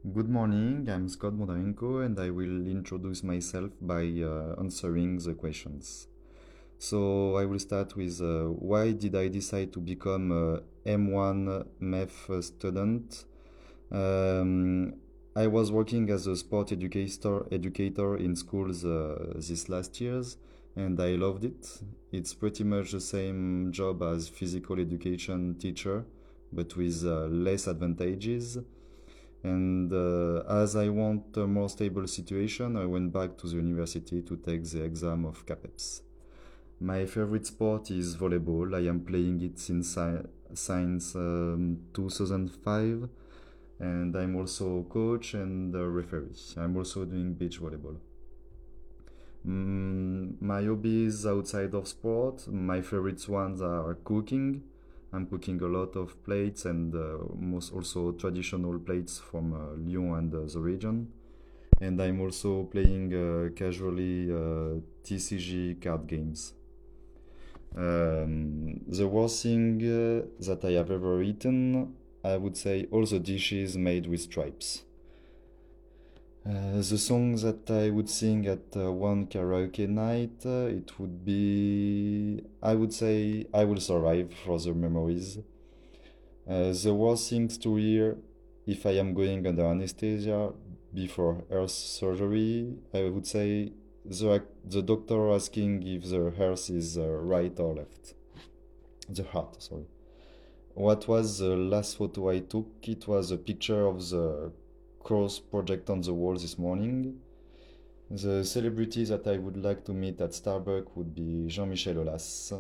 Good morning, I'm Scott Bondarenko and I will introduce myself by answering the questions. So I will start with why did I decide to become a M1 math student? Um, I was working as a sport educator in schools this last years and I loved it. It's pretty much the same job as physical education teacher but with less advantages. And as I want a more stable situation, I went back to the university to take the exam of CAPEPS. My favorite sport is volleyball. I am playing it since 2005, and I'm also a coach and a referee. I'm also doing beach volleyball. My hobbies outside of sport, my favorite ones are cooking. I'm cooking a lot of plates and most also traditional plates from Lyon and the region. And I'm also playing casually TCG card games. The worst thing that I have ever eaten, I would say all the dishes made with stripes. The song that I would sing at one karaoke night, it would be, I would say, I Will Survive for the memories. The worst things to hear if I am going under anesthesia before heart surgery, I would say the doctor asking if the heart is right or left. The heart, sorry. What was the last photo I took? It was a picture of the cross project on the wall this morning. The celebrity that I would like to meet at Starbucks would be Jean-Michel Aulas.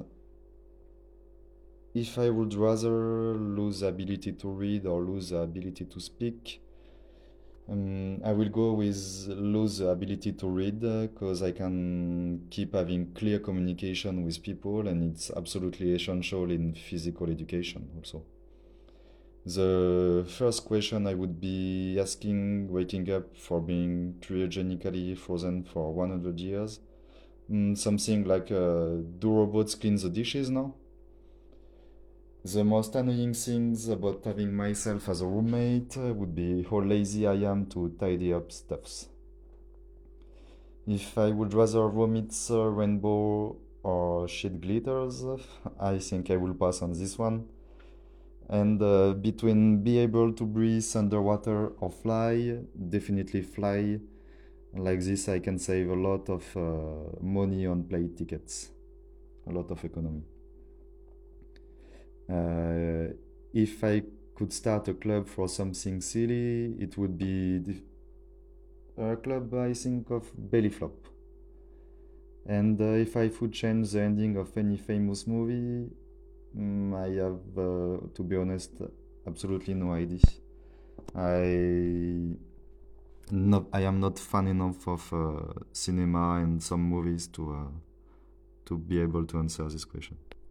If I would rather lose the ability to read or lose the ability to speak, I will go with lose the ability to read because I can keep having clear communication with people and it's absolutely essential in physical education also. The first question I would be asking, waking up for being cryogenically frozen for 100 years. Something like, do robots clean the dishes now? The most annoying things about having myself as a roommate would be how lazy I am to tidy up stuffs. If I would rather vomit rainbow or shit glitters, I think I will pass on this one. And between be able to breathe underwater or fly, definitely fly. Like this, I can save a lot of money on plane tickets, a lot of economy. Uh, if I could start a club for something silly, it would be a club, I think, of belly flop. And if I could change the ending of any famous movie, I have, to be honest, absolutely no idea. I I am not fan enough of cinema and some movies to be able to answer this question.